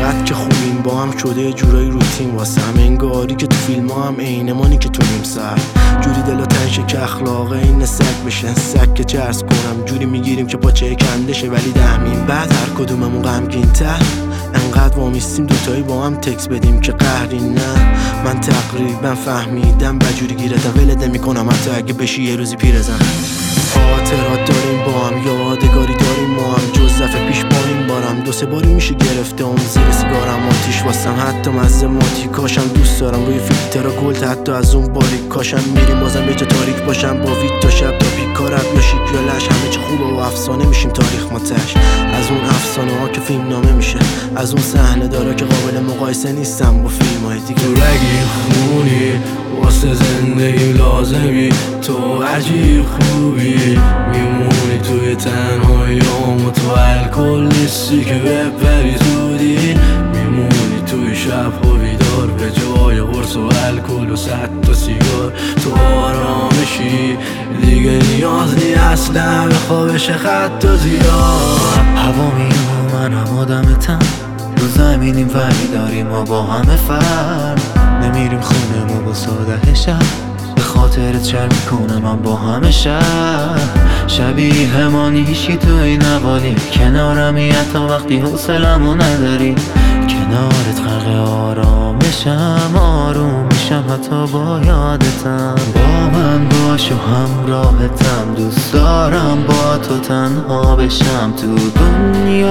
چقدر که خوبیم با هم شده جورای روتین واسه هم، انگاری که تو فیلم ها هم عین مانی که تو نیم سر جوری دلا تنشه که اخلاق این سگ بشه، سگ که چرس کنم جوری میگیریم که پاچه کنده شه، ولی دهمیم بعد هر کدوممون غمگین تر انقدر وامیستیم دوتایی با هم تکس بدیم که قهرین. نه من تقریبا فهمیدم بجوری گیرتم ولده میکنم حتی اگه بشی یه روزی پیرزن. خاطرات داریم با هم، یادگاری داریم ما هم، جز دفعه پیش با این بارم دو سه باری میشه گرفته اون زیر سیگارم آتیش واسم، حتی مزه ماتی کاشم دوست دارم روی فیلتر گلد حتی از اون باریک کاشم میریم بازم یه جا تاریک باشم با وید تا شب تا پیکارم یا شیک یا لش همه چی خوبه و افسانه میشیم تاریخ ما تش، از اون افسانه ها که فیلم نامه میشه، از اون صحنه داره که قابل مقایسه نیستم با فیلم های دیگه. تو رگی خونی واسه زندگی لازمی، تو عجیب خوبی میمونی توی تنهاییام و تو الکل نیستی که بپری زودی، میمونی توی شب و بیدار به جای قرص و الکل و 100 تا سیگار، تو آرامشی دیگه نیاز نی اصلا به خوابش خط و زیاد. هوا میگه منم آدمتم رو زمینیم ولی داریم ما با همه فرق، نمیریم خونه ما با ساده شب به خاطرت شر میکنه من با همه شهر، شبیه ما نیشی تو این نوالی کنارمی حتی وقتی حوصله‌مو نداری، کنارت خلق آرامشم آروم میشم حتی با یادتم، با من باش و همراهتم دوست دارم با تو تنها بشم تو دنیا،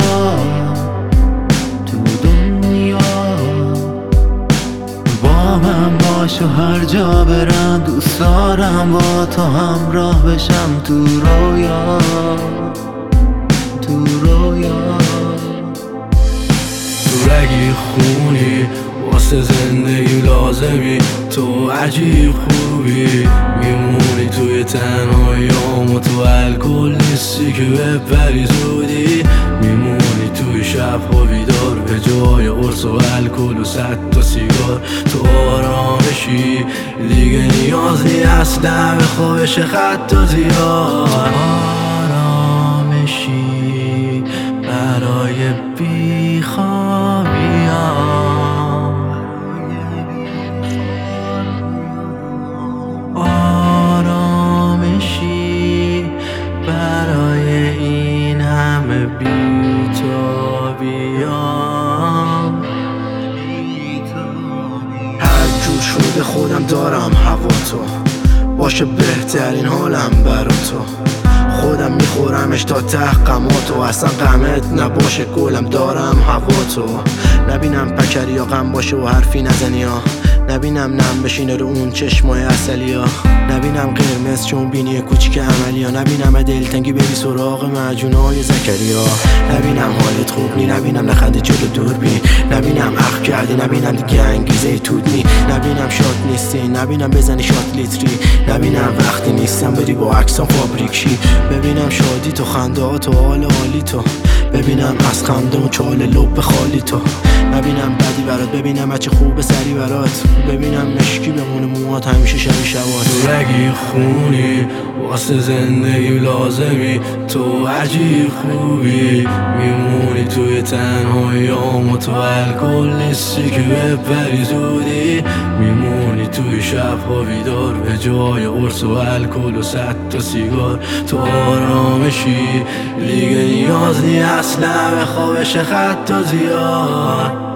تو دنیا با من باش و هر جا برم دوست دارم با تو همراه بشم تو رویا، تو رویا. تو رگی خونی واسه زندگی لازمی، تو عجیب خوبی میمونی توی تنهاییام و تو الکل نیستی که بپری زودی، میمونی توی شب و بیدار به جای قرص و الکل و 100 تا سیگار، تو آرامشی دیگه نیاز نی اصلا به خوابش خط و زیاد، آرامشی برای بیخوابیام، آرامشی برای این همه بی‌تابیام. هر جور شده خودم دارم هوا تو باشه بهترین حالم برا تو، خودم میخورمش تا ته غماتو، اصلا غمت نباشه گلم دارم هوا تو، نبینم پکری یا غم باشه و حرفی نزنی ها، نبینم نم بشینه رو اون چشمای اصلی ها، نبینم قرمز چون بینی کوچیک عملی ها، نبینم دلتنگی بری سراغ معجونای زکریا، نبینم حالت خوب نی، نبینم نخنده جلو دوربین، نبینم اخ کردی، نبینم دیگه انگیزه تود نی، نبینم شاد نیستی، نبینم بزنی شاد لیتری، نبینم وقتی نیستم بری با عکسام فابریک شی، ببینم شادی تو خنده ها تو حال عالی تو، ببینم از خنده و چال لب خالی تو، نبینم بدی برات، ببینم بچه خوب سری برات، ببینم مشکی بمونه موهات همیشه شبی شبات. تو رگی خونی واسه زندگی لازمی، تو عجیب خوبی میمونی توی تنهاییام و تو الکل نیستی که بپری زودی، میمونی توی شب و بیدار به جای قرص و الکل و 100 تا سیگار، تو آرامشی دیگه نیاز نی اصلا به خوابش خط و زیاد.